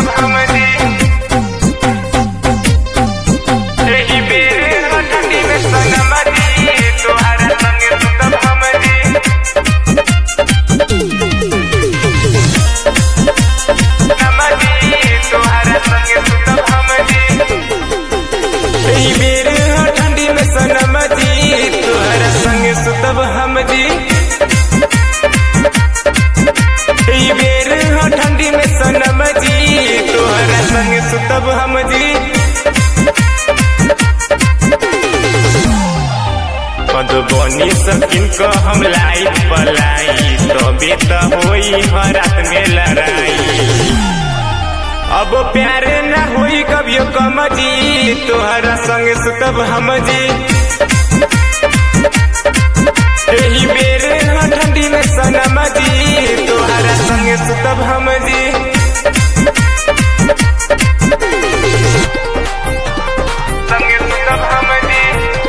सुतब हम जी यही बेरे ठंडी में सनम जी तोहरा संगे सुतब हम जी सनम जी तोहरा संगे सुतब हम जी यही बेरे ठंडी में सनम जी तोहरा संगे सुतब हम जी यही बेरे ठंडी में सनम जी तोहरा संगे सुतब हम जी बनी सकिन को हम लाइट पलाई तबे तो होई हर रात में लड़ाई अब प्यारे न होई कभियो कम जी तोहरा संग सुतब हम जी यही बेरे ठंडी में सनम जी तोहरा संग सुतब हम जी संग सुतब हम जी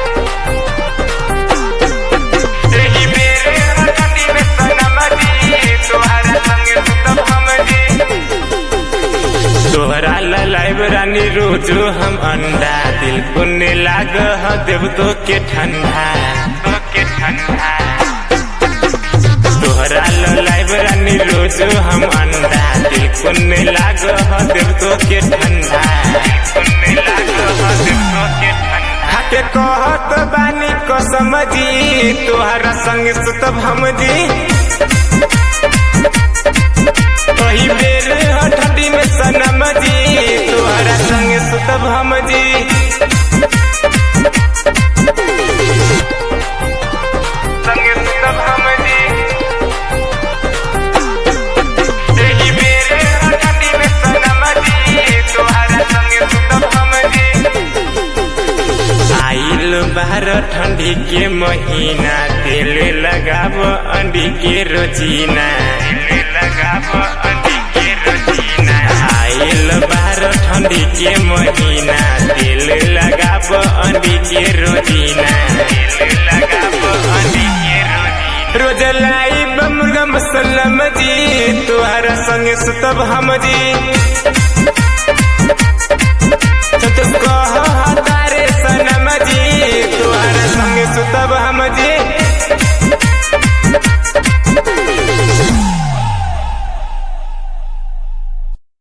यही बेरे ठंडी में सनम जी तोहरा संग सुतब हम जी तोहरा लाइब रानी रोजो हम अंडा दिल कुन्ने लाग देव तो के ठंडा तोहरा लाइब रानी रोजो हम अंडा दिल कुन्ने लाग देव तो के ठंडा के कहत बानी कसम जी तोहरा संग सुतब हम जी वही बेरे ठंडी में सनम जी तोहरा संग सुतब हम जी संग सुतब हम जी यही बेरे ठंडी में सनम जी तोहरा संग सुतब हम जी आइल बाहर ठंडी के महीना तेल लगाब अंडी के रोजीना आइल बाहर ठंडी के महीना तेल लगाब अंडी के रोजीना रोज लाइब मुर्गा मसलम जी तोहरा संग सुतब हम जी कह